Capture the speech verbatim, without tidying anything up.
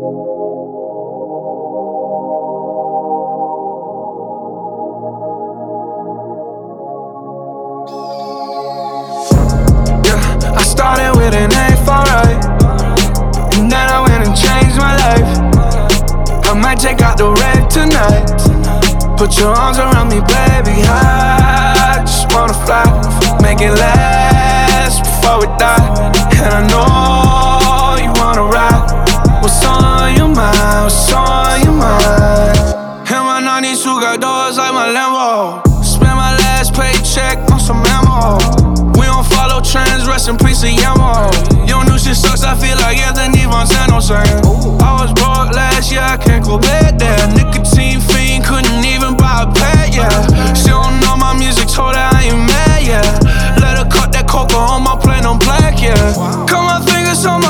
Yeah, I started with an A for right, and then I went and changed my life. I might take out the red tonight. Put your arms around me, baby. I just wanna fly, make it last before we die. And I know you wanna ride. What's on your mind? What's on your mind? And my nineties got doors like my Lambo. Spend my last paycheck on some ammo. We don't follow trends, rest in peace to Yamo. Your new shit sucks, I feel like Anthony Montano saying I was broke last year, I can't go back there. Nicotine fiend, couldn't even buy a pad, yeah. She don't know my music, told her I ain't mad, yeah. Let her cut that coca on my plane on black, yeah.